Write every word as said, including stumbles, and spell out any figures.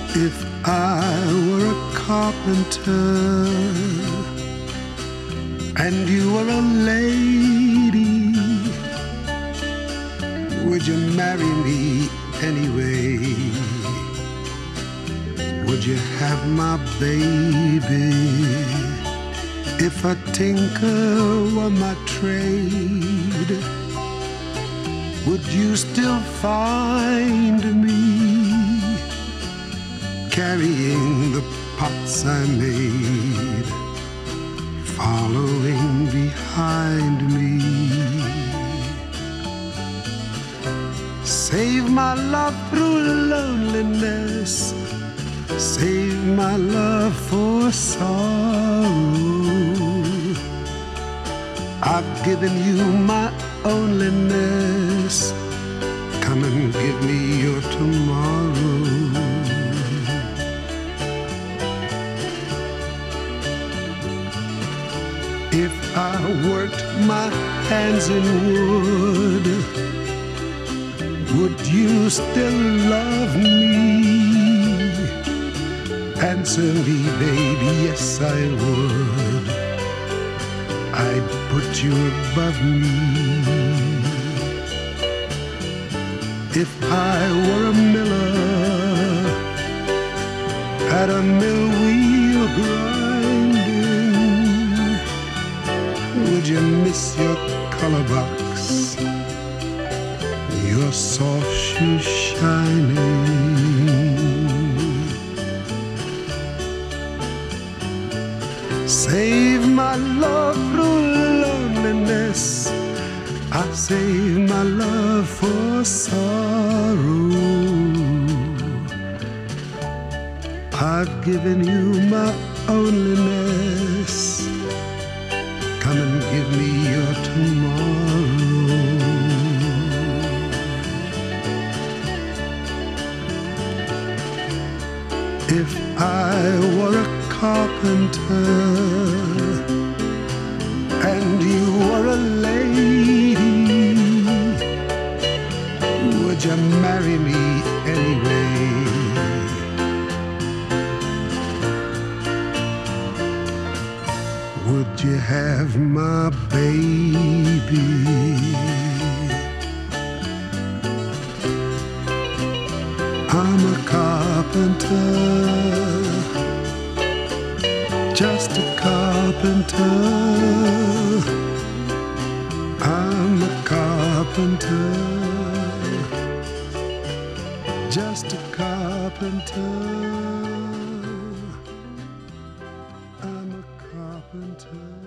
If I were a carpenter and you were a lady, would you marry me anyway? Would you have my baby? If a tinker were my trade, would you still find me carrying the pots I made, following behind me? Save my love through loneliness, save my love for sorrow. I've given you my onlyness, come and give me your tomorrow. If I worked my hands in wood, would you still love me? Answer me, baby, yes I would. I'd put you above me. If I were a miller at a mill wheel grinding, would you miss your color box, your soft shoes shining? Save my love through loneliness, I save my love for sorrow. I've given you my onlyness, come and give me your tomorrow. If I were a carpenter and you were a lady, would you marry me anyway? Would you have my baby? I'm a carpenter, just a carpenter. I'm a carpenter, just a carpenter. I'm a carpenter.